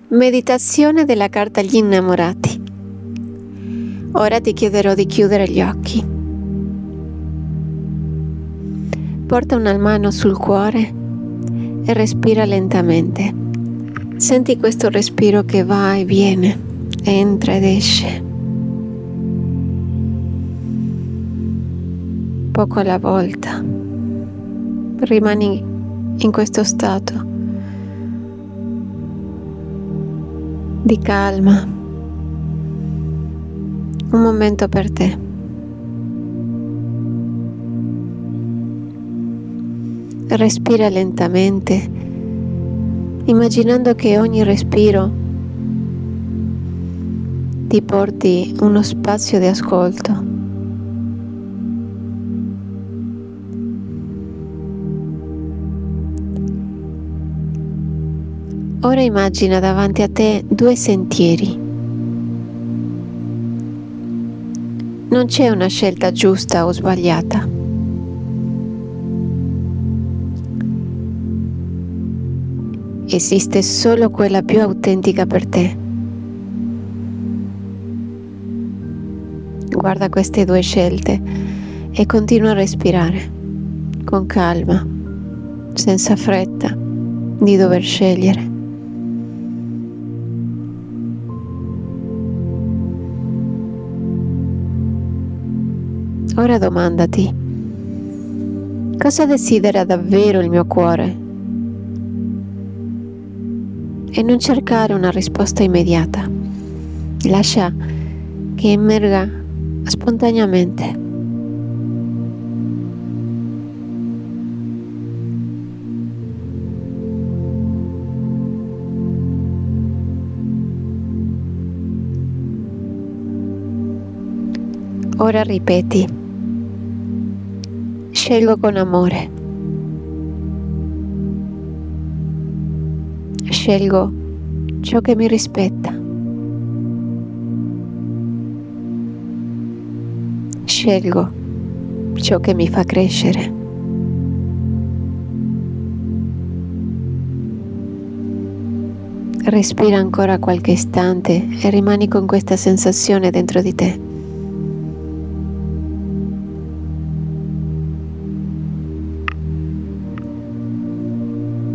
Meditazione della carta agli innamorati. Ora ti chiederò di chiudere gli occhi. Porta una mano sul cuore e respira lentamente. Senti questo respiro che va e viene, entra ed esce. Poco alla volta. Rimani in questo stato di calma, un momento per te. Respira lentamente, immaginando che ogni respiro ti porti uno spazio di ascolto. Ora immagina davanti a te due sentieri. Non c'è una scelta giusta o sbagliata. Esiste solo quella più autentica per te. Guarda queste due scelte e continua a respirare con calma, senza fretta di dover scegliere. Ora domandati: cosa desidera davvero il mio cuore? E non cercare una risposta immediata. Lascia che emerga spontaneamente. Ora ripeti: scelgo con amore. Scelgo ciò che mi rispetta. Scelgo ciò che mi fa crescere. Respira ancora qualche istante e rimani con questa sensazione dentro di te.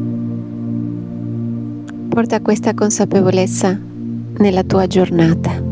Porta questa consapevolezza nella tua giornata.